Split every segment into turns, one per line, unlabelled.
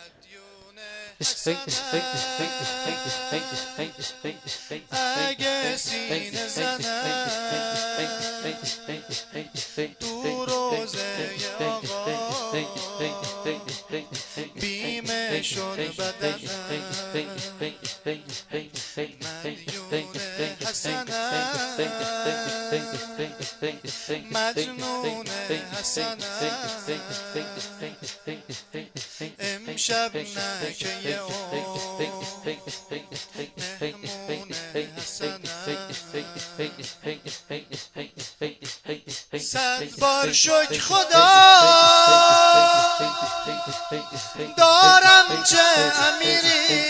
اگه سینه زنم تو روزه آقا بیمه شد بدنم مدیون حسنم مجنون حسنم امشب نه که یه مهمون حسنم صد بار شکر خدا دارم چه امیری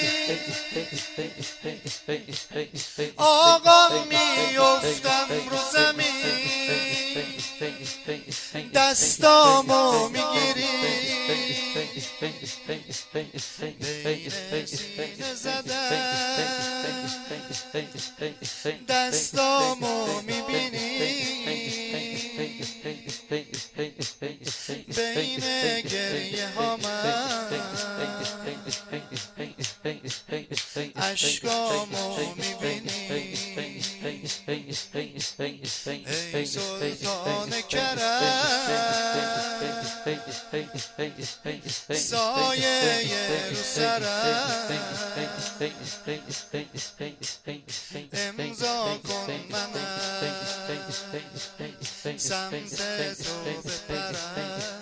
آقا میافتم رو زمین دستامو میگیری بین سینه زدم دستامو میبینی بین گریه ها من عشقامو میبینی ای سلطان کرم سایه رو سرم امضا کن منم سمت تو بپرم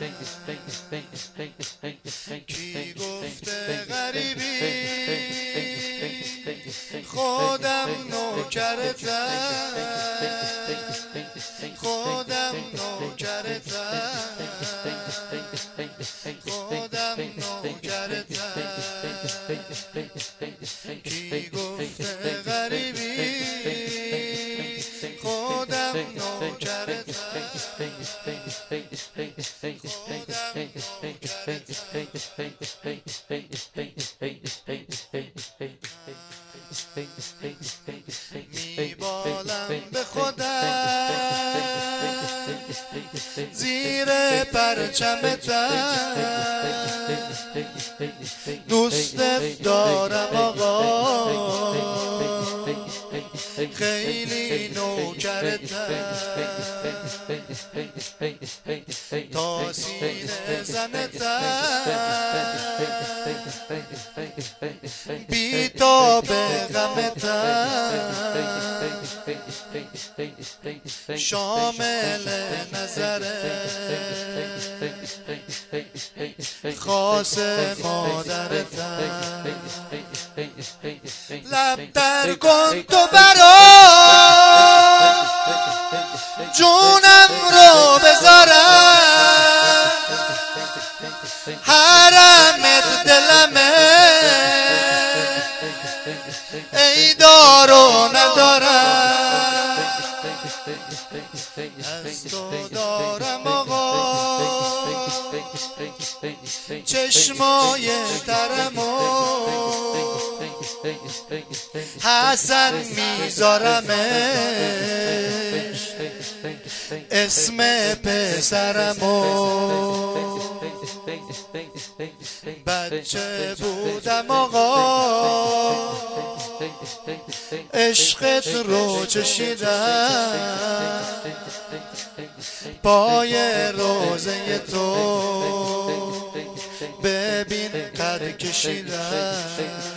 کی گفته غریبی خودم نوکرتم خودم نوکرتم خودم نوکرتم کی گفته غریبی خودم نوکرتم میبالم به خودم زیر پرچمتم دوستت دارم آقا خیلی نوکرتم تا سینه زنتم بی تا به غمتم شامل نظره خاص مادرتم لب در کن تو برام جونم رو بذارم حرمت دلمه ای دارو ندارم از تو دارم آقا چشمای ترمو حسن میذارمش اسم پسرمو بچه بودم آقا عشقت رو چشیدم پای روزه تو ببین قد کشیدم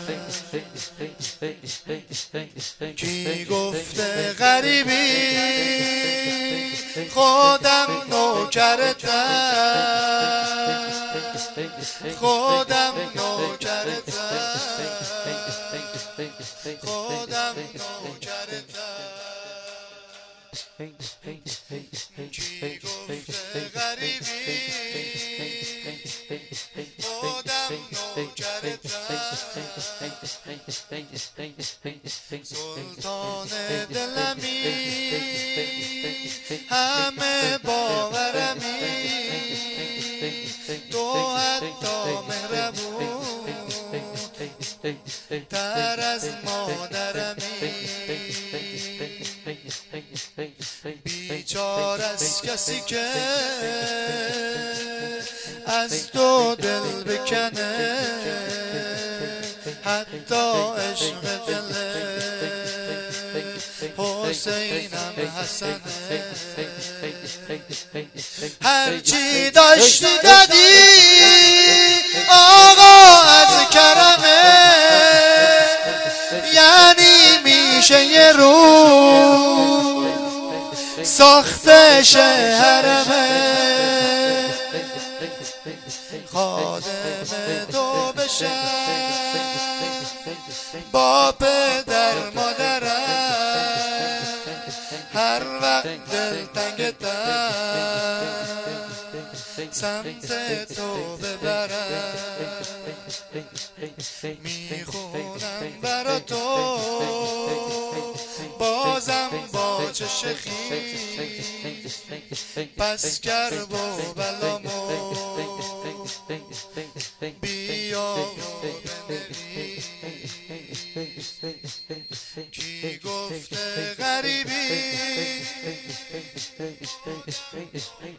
کی گفته غریبی خودم نوکرتم خودم نوکرتم خودم نوکرتم کی گفته غریبی خودم نوکرتم سلطان دلمی همه باورمی تو حتی مهربون تر از مادرمی بیچاره از کسی که از تو دل بکنه حتی عشق دل حسینم حسنه هرچی داشتی دادی آقا از کرمه یعنی میشه یه رو ساخته شهرمه خادم تو بشم با پدر مادرم هر وقت دلتنگتم سمت تو ببرم میخونم برا تو بازم با چش خیس پس کرب و بلامو بیا و بنویس کی گفته غریبی